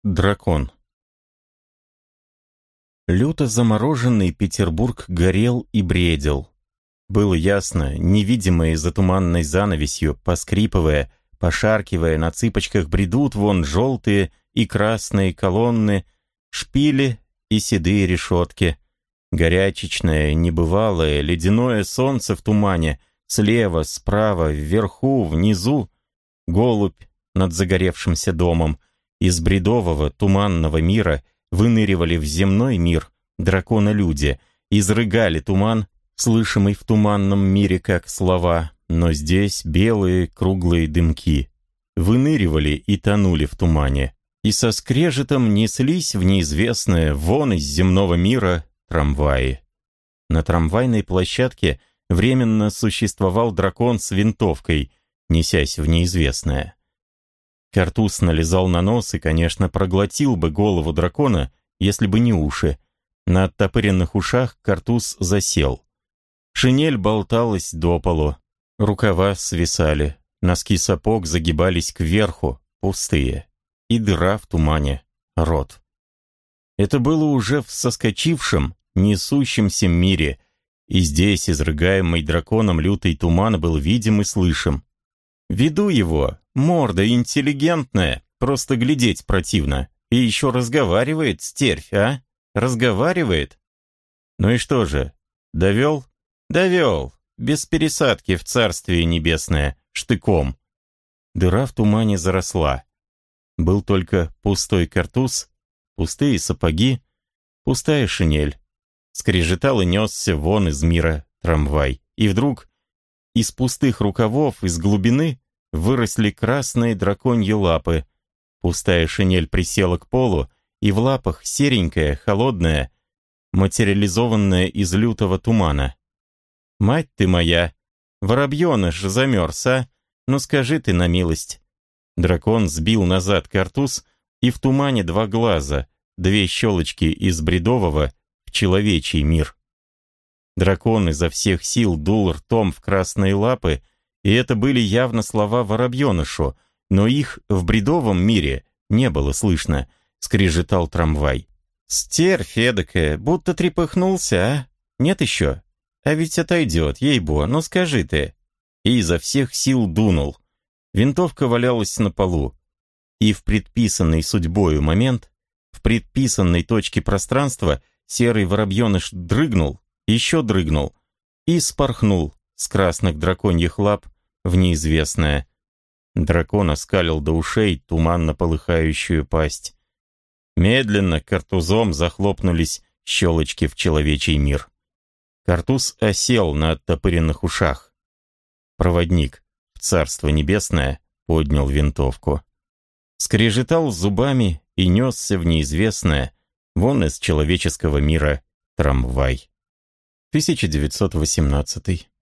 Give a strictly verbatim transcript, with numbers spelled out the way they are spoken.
Дракон. Люто замороженный Петербург горел и бредил. Было ясно, невидимые за туманной занавесью, поскрипывая, пошаркивая, на цыпочках бредут вон желтые и красные колонны, шпили и седые решетки. Горячечное, небывалое, ледяное солнце в тумане, слева, справа, вверху, внизу. Голубь над загоревшимся домом. Из бредового, туманного мира выныривали в земной мир дракона-люди, изрыгали туман, слышимый в туманном мире как слова, но здесь белые круглые дымки. Выныривали и тонули в тумане, и со скрежетом неслись в неизвестное, вон из земного мира, трамваи. На трамвайной площадке временно существовал дракон с винтовкой, несясь в неизвестное. Картуз налезал на нос и, конечно, проглотил бы голову дракона, если бы не уши. На оттопыренных ушах Картуз засел. Шинель болталась до полу, рукава свисали, носки сапог загибались кверху, пустые, и дыра в тумане, рот. Это было уже в соскочившем, несущемся мире, и здесь, изрыгаемый драконом, лютый туман был видим и слышим. Виду его, морда интеллигентная, просто глядеть противно. И еще разговаривает, стервь, а? Разговаривает? Ну и что же, довел? Довел, без пересадки в царствие небесное, штыком. Дыра в тумане заросла. Был только пустой картуз, пустые сапоги, пустая шинель. Скрежетал и несся вон из мира трамвай. И вдруг из пустых рукавов, из глубины, выросли красные драконьи лапы. Пустая шинель присела к полу, и в лапах серенькая, холодная, материализованная из лютого тумана. «Мать ты моя! Воробьеныш замерз, а? Ну скажи ты на милость!» Дракон сбил назад картуз, и в тумане два глаза, две щелочки из бредового в человечий мир. Дракон изо всех сил дул ртом в красные лапы, и это были явно слова воробьенышу, но их в бредовом мире не было слышно, скрежетал трамвай. «Стервь эдакая, будто трепыхнулся, а? Нет еще? А ведь отойдет, ей-бо, ну скажи ты!» И изо всех сил дунул. Винтовка валялась на полу. И в предписанный судьбою момент, в предписанной точке пространства, серый воробьеныш дрыгнул, еще дрыгнул и спорхнул с красных драконьих лап в неизвестное. Дракон оскалил до ушей туманно полыхающую пасть. Медленно картузом захлопнулись щелочки в человечий мир. Картуз осел на оттопыренных ушах. Проводник в царство небесное поднял винтовку. Скрежетал зубами и несся в неизвестное, вон из человеческого мира, трамвай. тысяча девятьсот восемнадцатый